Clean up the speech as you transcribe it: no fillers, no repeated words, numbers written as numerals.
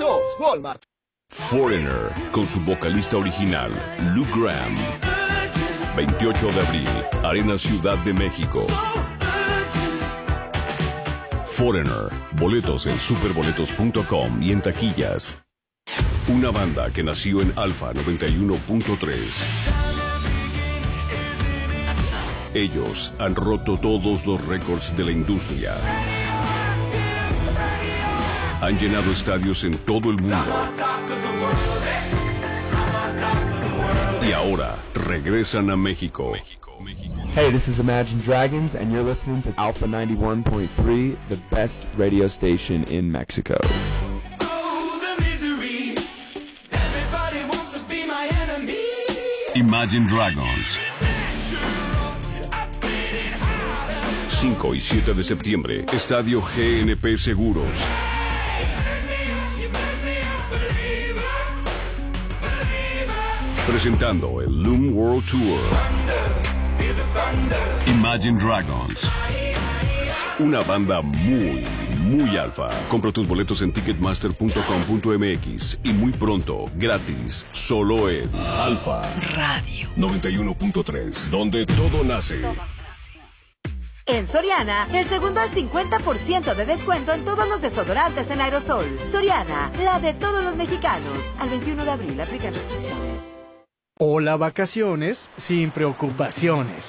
Stores, Walmart. Foreigner, con su vocalista original, Lou Gramm. 28 de abril, Arena Ciudad de México. Foreigner, boletos en superboletos.com y en taquillas. Una banda que nació en Alfa 91.3. Ellos han roto todos los récords de la industria. Han llenado estadios en todo el mundo. Y ahora regresan a México. Hey, this is Imagine Dragons, and you're listening to Alpha 91.3, the best radio station in Mexico. Imagine Dragons. 5 y 7 de septiembre, Estadio GNP Seguros. Presentando el Loom World Tour. Imagine Dragons. Una banda muy alfa. Compra tus boletos en ticketmaster.com.mx y muy pronto, gratis, solo en Alfa Radio 91.3, donde todo nace. En Soriana, el segundo al 50% de descuento en todos los desodorantes en aerosol. Soriana, la de todos los mexicanos. Al 21 de abril aplican restricciones. Hola, vacaciones sin preocupaciones.